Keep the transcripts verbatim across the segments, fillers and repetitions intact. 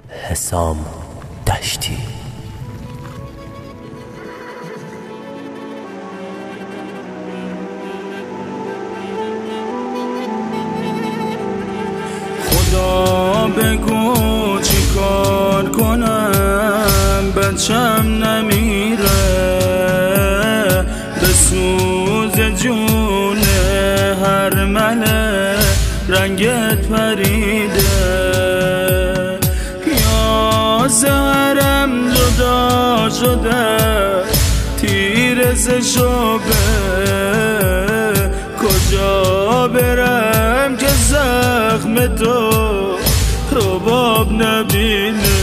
حسام دشتی. خدا بگو چی کار کنم بچم نمیره، به سوز جون هر مله رنگت پریده، یا زهرم جدا شده تیر ز شعبه، کجا برم که زخم تو رباب نبینه،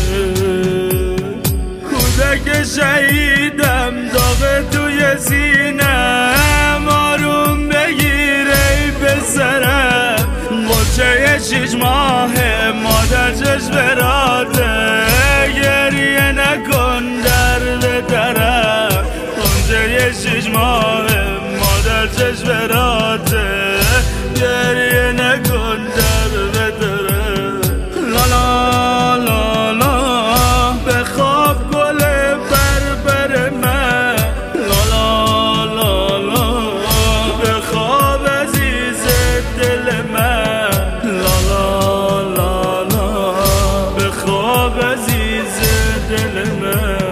کودک شهیدم داغ توی سینم، آروم بگیر ای پسرم، بچه شیش ماه مادر چشمراته، گریه نکن درد درم، اونجه شیش ماه مادر چشمراته، گریه نکن درد درم. لالا لالا به خواب گل بربر من، لالا لالا به خواب عزیز دل من، لالا لالا به خواب عزیز دل من.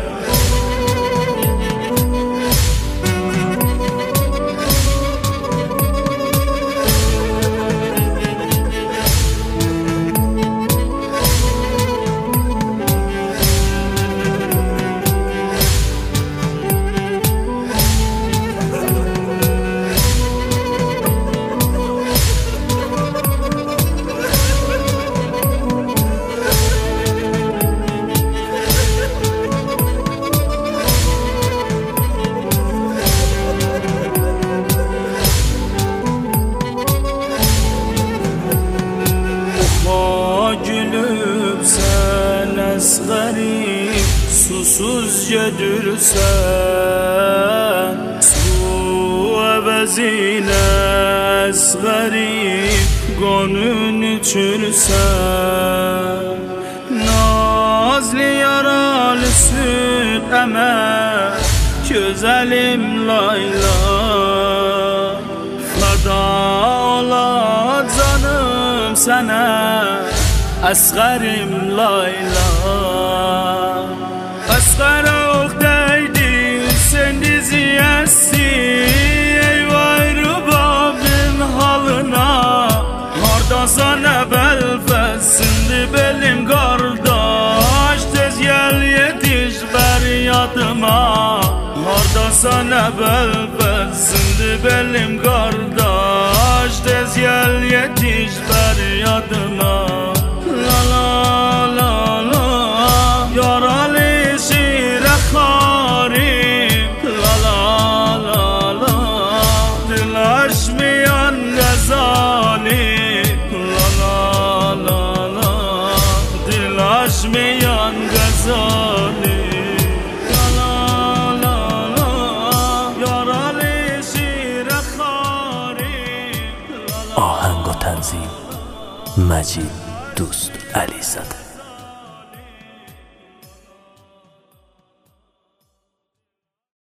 Gülüp sen asgarip susuz gedürsen, su əvəzinə asgarip qonun içürsən, nazlı yaralı süt əmə gözəlim layla, fada ola canım sənə asgarim layla. Asgar oxtaydi sen diziyəsi, eyvay rubabın halına, hardasan əvvəl fəsindi belim qardaş, tez gəl yetiş bər yadıma, hardasan əvvəl fəsindi belim qardaş, tez gəl yetiş bər yadıma. La la la la yaralı şire harim, la la la la dil aşmayan gazali, la la la la dil aşmayan gazali, la la la la yaralı şire harim. آهنگ و تنظیم مجید دوست علیزاده.